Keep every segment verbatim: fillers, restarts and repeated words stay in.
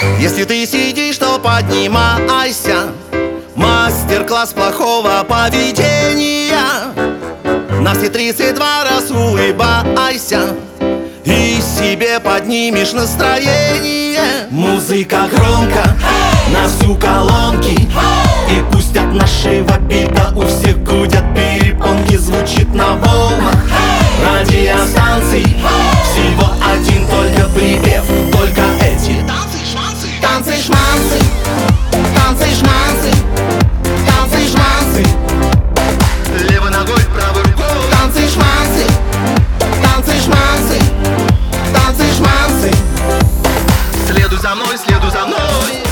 Если ты сидишь, то поднимайся. Мастер-класс плохого поведения. На все тридцать два раз улыбайся и себе поднимешь настроение. Музыка громко на всю колонки, и пусть от нашего бита у всех гудят перепонки. Звучит на волнах радиостанций всего один только припев, только эти танцы-шманцы, танцы-шманцы, танцы-шманцы, танцы-шманцы. Левой ногой, правой рукой. Танцы-шманцы, танцы-шманцы, танцы-шманцы. Следуй за мной, следуй за мной.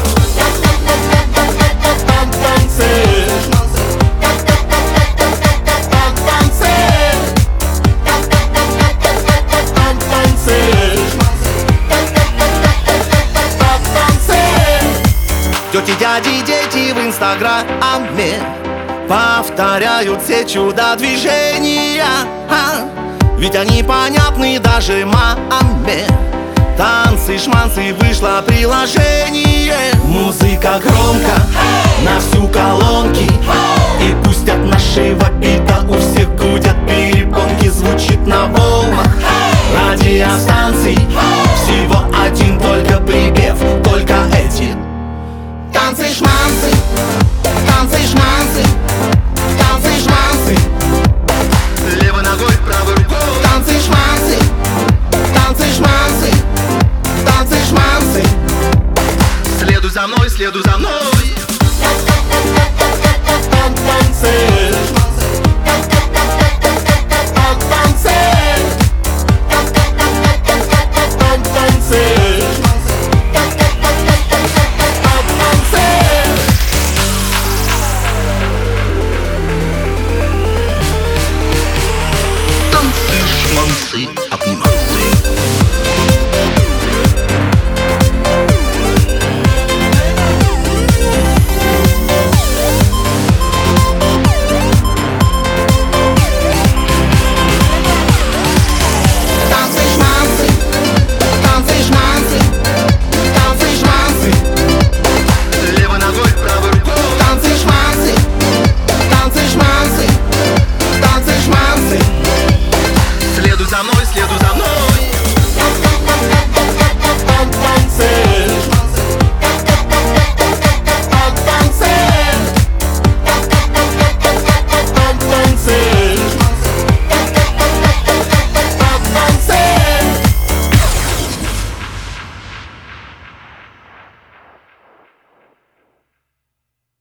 Тети, дяди, дети в инстаграме повторяют все чудо движения, а, ведь они понятны даже маме. Танцы-шманцы, вышло приложение. Музыка громко на всю колонки, и пусть от нашего бита у всех гудят перепонки. Звучит на волнах радиостанций всего один только припев, только эти танцы-шманцы, танцы-шманцы, танцы-шманцы. Левой ногой, правой рукой. Танцы-шманцы, танцы-шманцы, танцы-шманцы. Следуй за мной, следуй за мной.